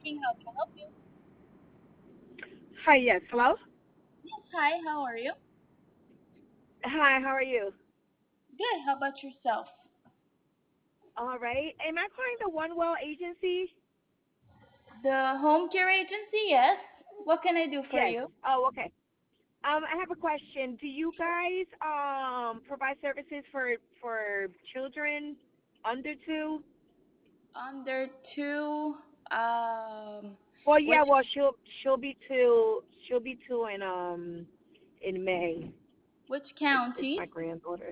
speaking. How can I help you? Hi, yes. Hello? Yes, hi, how are you? Hi, how are you? Good, how about yourself? All right. Am I calling the One Well agency? The home care agency, yes. What can I do for Yes. you? Oh, okay. I have a question. Do you guys provide services for children under two? Under two, um, Well, which yeah. Well, she'll be two in May. which It's county? my granddaughter.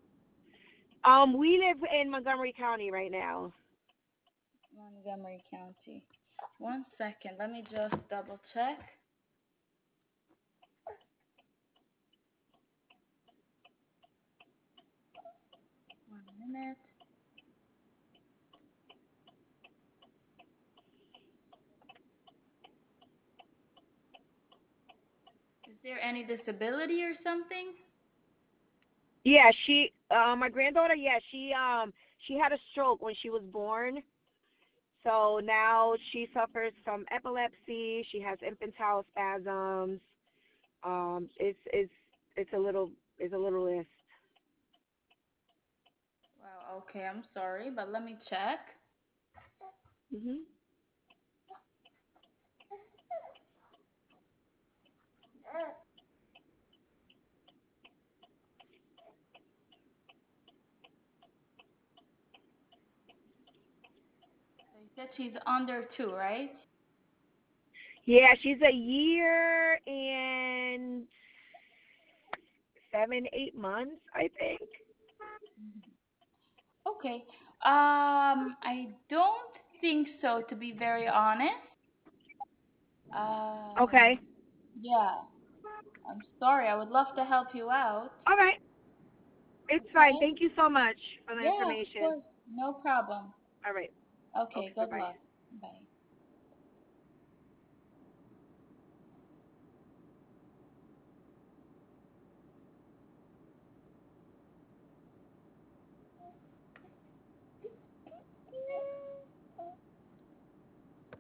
We live in Montgomery County right now. Montgomery County. One second, let me just double check. 1 minute. Is there any disability or something? Yeah, my granddaughter. Yeah, she had a stroke when she was born. So now she suffers from epilepsy. She has infantile spasms. It's a little list. Wow, okay, I'm sorry, but let me check. Mhm. So you said she's under two, right? Yeah, she's a year and 7, 8 months, I think. Okay. I don't think so, to be very honest. Okay. Yeah, I'm sorry. I would love to help you out. All right. It's fine. Okay? Thank you so much for the Yeah, of information. course. No problem. All right. Okay, Okay. Bye good bye. luck. Bye.